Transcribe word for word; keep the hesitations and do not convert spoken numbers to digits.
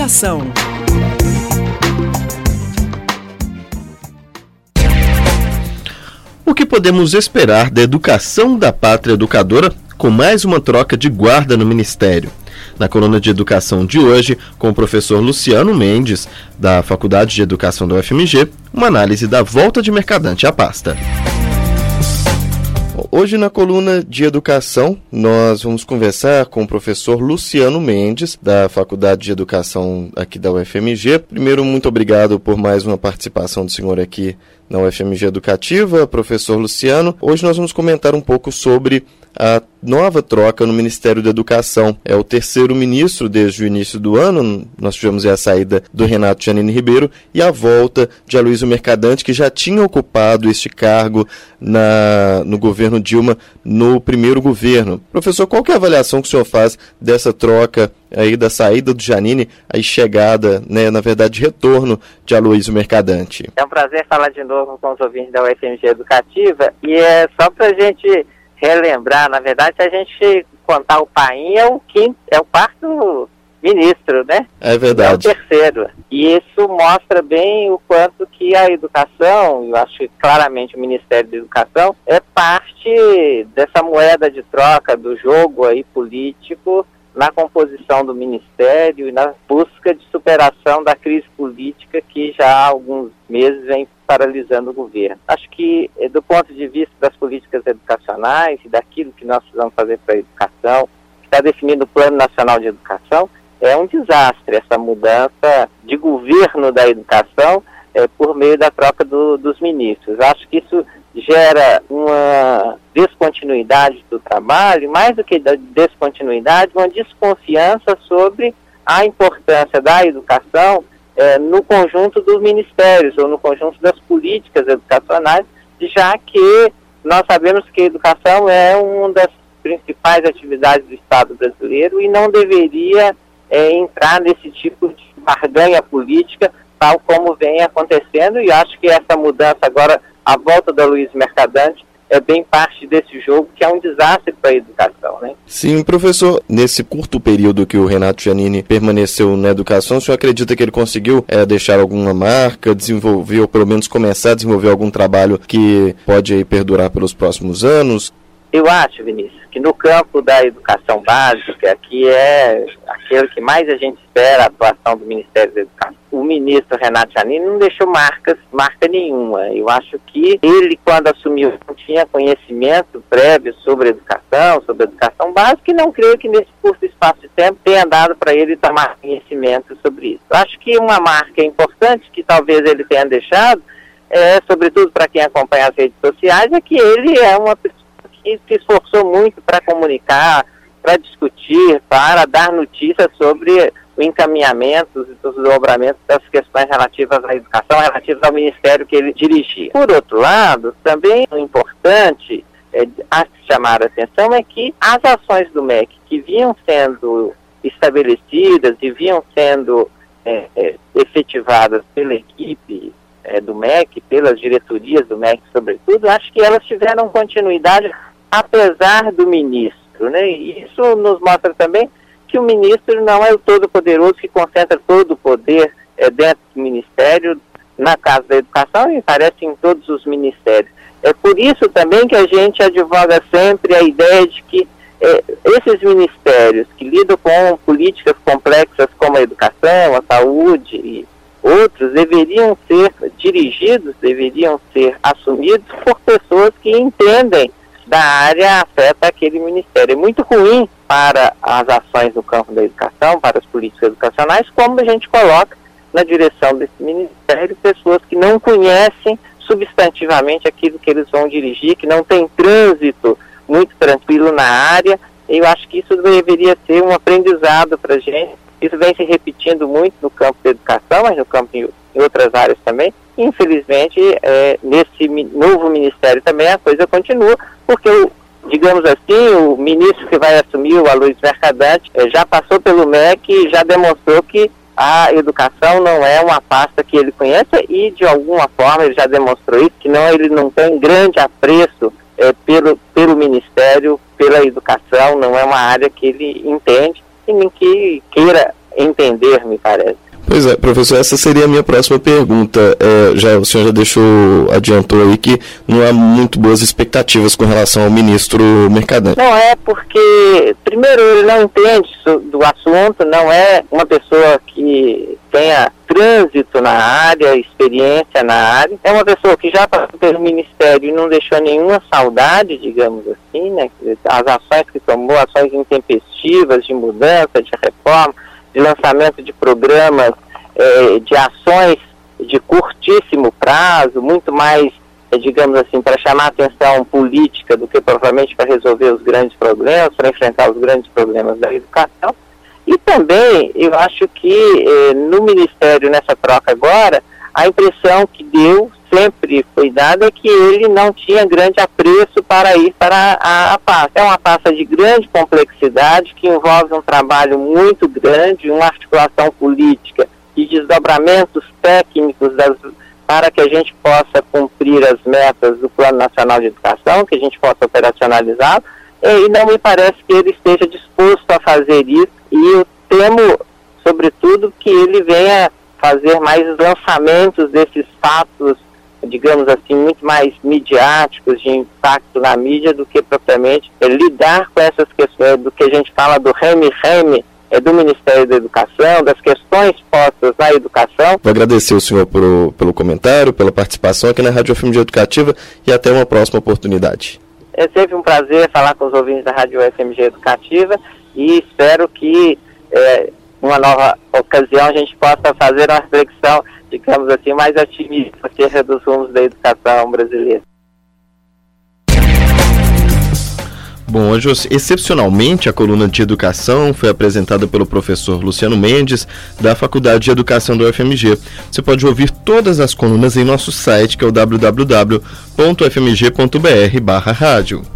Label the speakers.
Speaker 1: Educação.
Speaker 2: O que podemos esperar da educação da pátria educadora com mais uma troca de guarda no Ministério? Na coluna de Educação de hoje, com o professor Luciano Mendes, da Faculdade de Educação da U F M G, uma análise da volta de Mercadante à pasta. Hoje, na coluna de Educação, nós vamos conversar com o professor Luciano Mendes, da Faculdade de Educação aqui da U F M G. Primeiro, muito obrigado por mais uma participação do senhor aqui na U F M G Educativa, professor Luciano. Hoje nós vamos comentar um pouco sobre a nova troca no Ministério da Educação. É o terceiro ministro desde o início do ano. Nós tivemos a saída do Renato Giannini Ribeiro e a volta de Aloysio Mercadante, que já tinha ocupado este cargo na, no governo Dilma, no primeiro governo. Professor, qual que é a avaliação que o senhor faz dessa troca aí, da saída do Giannini, aí chegada, né, na verdade, retorno de Aloysio Mercadante?
Speaker 3: É um prazer falar de novo com os ouvintes da U F M G Educativa, e é só para a gente relembrar, na verdade, se a gente contar o Paim, é o quinto, é o quarto ministro, né?
Speaker 2: É verdade.
Speaker 3: É o terceiro. E isso mostra bem o quanto que a educação, eu acho que claramente o Ministério da Educação, é parte dessa moeda de troca do jogo aí político na composição do Ministério e na busca de superação da crise política que já há alguns meses vem paralisando o governo. Acho que, do ponto de vista das políticas educacionais e daquilo que nós precisamos fazer para a educação, que está definindo o Plano Nacional de Educação, é um desastre essa mudança de governo da educação é, por meio da troca do, dos ministros. Acho que isso gera uma descontinuidade do trabalho, mais do que da descontinuidade, uma desconfiança sobre a importância da educação é, no conjunto dos ministérios ou no conjunto das políticas educacionais, já que nós sabemos que a educação é uma das principais atividades do Estado brasileiro e não deveria é, entrar nesse tipo de barganha política, tal como vem acontecendo, e acho que essa mudança agora, a volta da Aloysio Mercadante, é bem parte desse jogo, que é um desastre para a educação, né?
Speaker 2: Sim, professor, nesse curto período que o Renato Giannini permaneceu na educação, o senhor acredita que ele conseguiu é, deixar alguma marca, desenvolver, ou pelo menos começar a desenvolver algum trabalho que pode aí, perdurar pelos próximos anos?
Speaker 3: Eu acho, Vinícius, que no campo da educação básica, que é aquele que mais a gente espera a atuação do Ministério da Educação, o ministro Renato Giannini não deixou marcas, marca nenhuma. Eu acho que ele, quando assumiu, não tinha conhecimento prévio sobre educação, sobre educação básica, e não creio que nesse curto espaço de tempo tenha dado para ele tomar conhecimento sobre isso. Eu acho que uma marca importante que talvez ele tenha deixado, é, sobretudo para quem acompanha as redes sociais, é que ele é uma pessoa que se esforçou muito para comunicar, para discutir, para dar notícias sobre o encaminhamento e os desdobramentos das questões relativas à educação, relativas ao ministério que ele dirigia. Por outro lado, também o importante é, a chamar a atenção é que as ações do M E C que vinham sendo estabelecidas e vinham sendo é, é, efetivadas pela equipe é, do M E C, pelas diretorias do M E C sobretudo, acho que elas tiveram continuidade apesar do ministro, né? E isso nos mostra também que o ministro não é o todo-poderoso que concentra todo o poder é, dentro do ministério, na Casa da Educação e parece em todos os ministérios. É por isso também que a gente advoga sempre a ideia de que é, esses ministérios que lidam com políticas complexas como a educação, a saúde e outros, deveriam ser dirigidos, deveriam ser assumidos por pessoas que entendem da área afeta aquele ministério. É muito ruim para as ações no campo da educação, para as políticas educacionais, como a gente coloca na direção desse ministério pessoas que não conhecem substantivamente aquilo que eles vão dirigir, que não tem trânsito muito tranquilo na área. Eu acho que isso deveria ser um aprendizado para a gente. Isso vem se repetindo muito no campo da educação, mas no campo em outras áreas também. Infelizmente, é, nesse novo ministério também a coisa continua, porque, o, digamos assim, o ministro que vai assumir, o Aloysio Mercadante, é, já passou pelo M E C e já demonstrou que a educação não é uma pasta que ele conhece e, de alguma forma, ele já demonstrou isso, que não, ele não tem grande apreço é, pelo, pelo ministério, pela educação, não é uma área que ele entende e nem que queira entender, me parece.
Speaker 2: Pois é, professor, essa seria a minha próxima pergunta. É, já, o senhor já deixou, adiantou aí que não há muito boas expectativas com relação ao ministro Mercadante.
Speaker 3: Não é porque, primeiro, ele não entende do assunto, não é uma pessoa que tenha trânsito na área, experiência na área. É uma pessoa que já passou pelo Ministério e não deixou nenhuma saudade, digamos assim, né? As ações que tomou, ações intempestivas de mudança, de reforma, de lançamento de programas, eh, de ações de curtíssimo prazo, muito mais, eh, digamos assim, para chamar atenção política do que provavelmente para resolver os grandes problemas, para enfrentar os grandes problemas da educação. E também, eu acho que eh, no Ministério, nessa troca agora, a impressão que deu, sempre foi dada, é que ele não tinha grande apreço para ir para a, a pasta. É uma pasta de grande complexidade, que envolve um trabalho muito grande, uma articulação política e desdobramentos técnicos das, para que a gente possa cumprir as metas do Plano Nacional de Educação, que a gente possa operacionalizá-lo, e não me parece que ele esteja disposto a fazer isso, e eu temo, sobretudo, que ele venha fazer mais lançamentos desses fatos, digamos assim, muito mais midiáticos, de impacto na mídia, do que propriamente é, lidar com essas questões, do que a gente fala do reme-reme, é, do Ministério da Educação, das questões postas na educação.
Speaker 2: Vou agradecer o senhor por, pelo comentário, pela participação aqui na Rádio F M G Educativa, e até uma próxima oportunidade.
Speaker 3: É sempre um prazer falar com os ouvintes da Rádio F M G Educativa, e espero que é, uma nova ocasião a gente possa fazer uma reflexão, digamos assim, mais otimista acerca dos rumos da educação brasileira.
Speaker 2: Bom, hoje, excepcionalmente, a coluna de educação foi apresentada pelo professor Luciano Mendes, da Faculdade de Educação do U F M G. Você pode ouvir todas as colunas em nosso site, que é o w w w ponto f m g ponto b r barra rádio.